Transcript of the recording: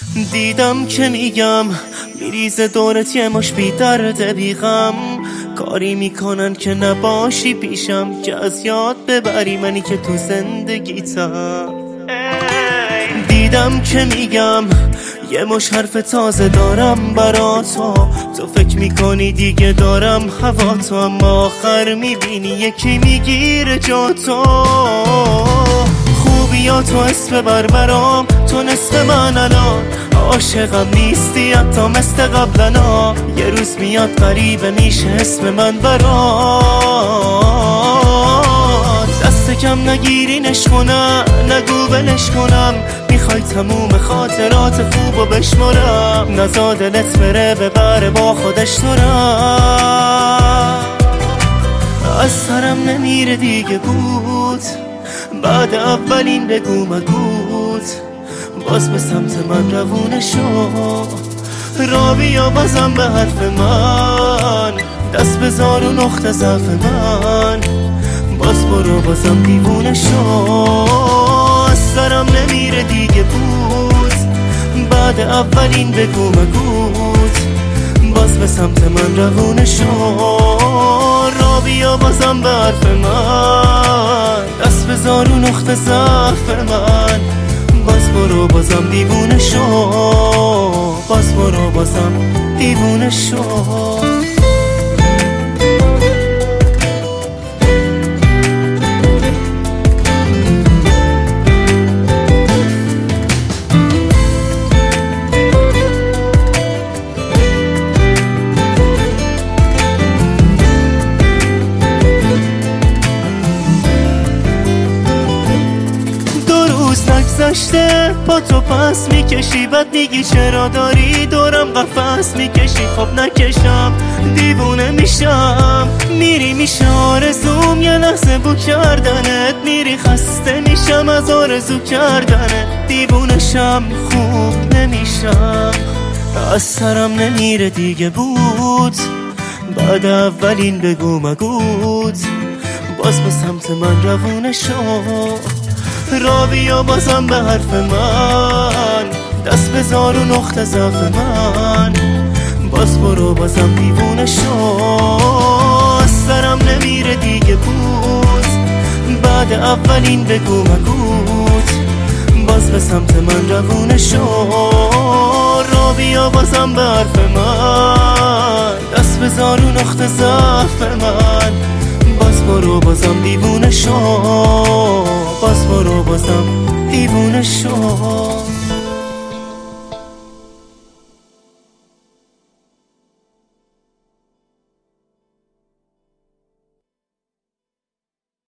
دیدم که میگم میریزه دورت یه مش بی درد بیغم، کاری میکنن که نباشی پیشم، که از یاد ببری منی که تو زندگیتم. دیدم که میگم یه مش حرف تازه دارم برا تو فکر میکنی دیگه دارم هوا تو، اما آخر میبینی یکی میگیره جا تو. خوبیا تو اسم برام، تو نصف من الان، عاشقم نیستی حتی مثل قبلنا. یه روز میاد غریبه میشه اسم من برات. دست کم نگیرینش کنم، نگو ولش کنم، میخوای تموم خاطرات خوبو بشمرم، نزا دلت بره ببره با خودش تو رم. از سرم نمیره دیگه بود، بعد اولین بگو مگوت، باز به سمت من روونه شو. را بیا بازم به حرف من، دست بذار و نقطه ضعف من، باز برو بازم دیوونه شو. از سرم نمیره دیگه بود، بعد اولین بگو مگوت، باز به سمت من روونه شو. را بیا بازم به حرف من، دست بذار و نقطه ضعف من، باز برو بازم دیوونه شو، باز برو بازم دیوونه شو. نگذشته با تو پس میکشی، بد میگی چرا داری دورم قفس میکشی. خب نکشم دیوونه میشم، میری میشه آرزوم یه لحظه بو کردنت، میری خسته میشم از آرزو کردنت. دیوونشم خوب نمیشم، از سرم نمیره دیگه بود، بعد اولین بگو مگوت، باز به سمت من روونه شو. را بیا بازم به حرف من، دست بذار و نقطه ضعف من، باز برو بازم دیوونه شو. از سرم نمیره دیگه بود، بعد اولین بگو مگوت، باز به سمت من روونه شو. را بیا بازم به حرف من، دست بذار و نقطه ضعف من، باز برو بازم دیوونه شو، باز برو بازم دیوونه شو.